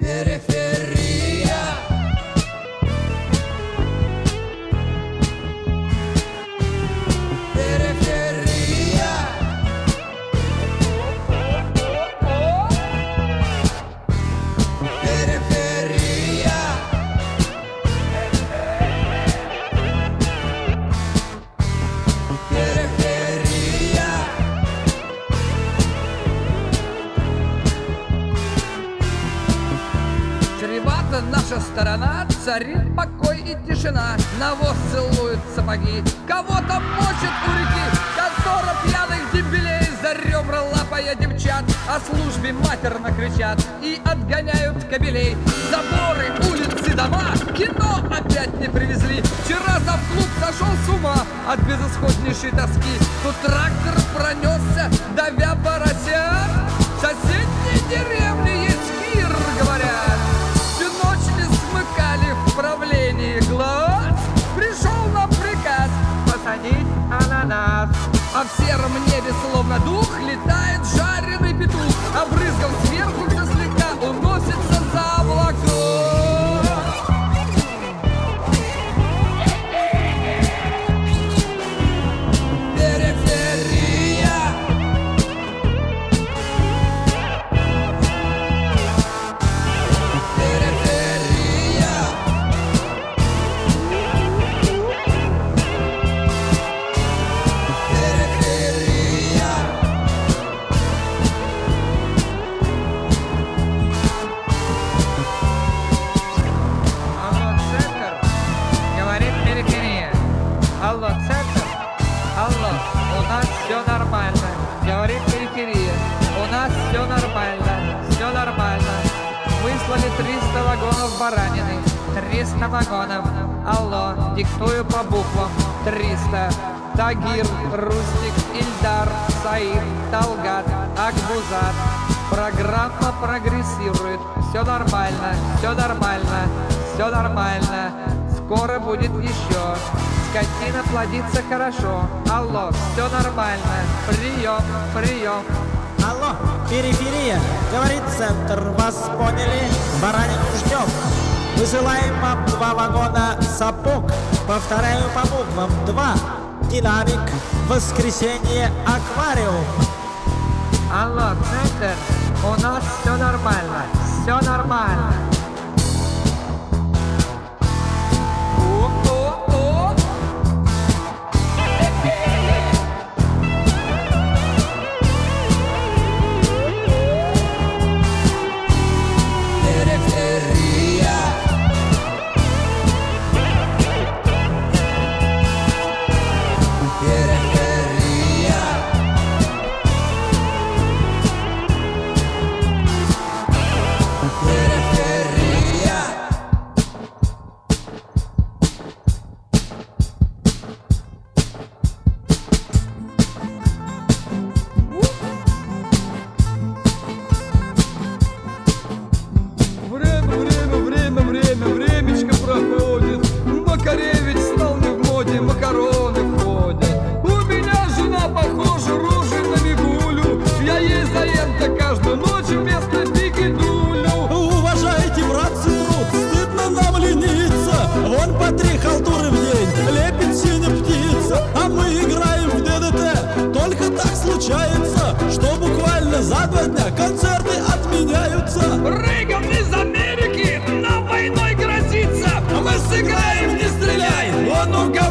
Периферия. Периферия. Периферия. Периферия. Чревата наша сторона, царит покой и тишина. Навоз целуют сапоги, кого-то мочат у реки, контора пьяных дембелей, за ребра лапая девчат, о службе матерно кричат и отгоняют кобелей. Заборы, улицы, дома, кино опять не привезли. Вчера завклуб сошел с ума от безысходнейшей тоски. Тут трактор пронесся, давя поросят. В соседней деревне есть кир, говорят. Всю ночь не смыкали в правлении глаз. Пришел нам приказ посадить ананас. А в сером небе словно дух летает жареный петух, обрызгав сверху все слегка уносится за облако. Периферия. Периферия. Периферия. Алло, центр, говорит периферия. Алло, центр. Алло, у нас все нормально, говорит периферия. У нас все нормально, все нормально. Выслали 300 вагонов баранины, 300 вагонов. Алло, диктую по буквам. 300. Тагир, Рустик, Ильдар, Саид, Талгат, Акбузат. Программа прогрессирует. Все нормально, все нормально, все нормально. Скоро будет еще. Скотина плодится хорошо. Алло, все нормально. Прием, прием. Алло, периферия, говорит центр, вас поняли? Баранину ждем. Высылаем вам 2 вагона сапог. Повторяю по буквам. 2. Динамик. Воскресенье. Аквариум. Алло, центр, у нас все нормально, все нормально. О-о-о! Периферия. Периферия. Периферия. Времечко проходит. Макаревич стал не в моде, макароны входят. У меня жена похожа рожей на Мигулю. Я ей заем-то каждую ночь вместо пикидулю. Уважайте, братцы, труд, стыдно нам лениться. Вон по 3 халтуры в день, лепит синяя птица. А мы играем в ДДТ. Только так случается, что буквально за 2 дня концерты отменяются. Рейган из Америки нам войной грозится. Мы сыграем, не стреляй, он угадает.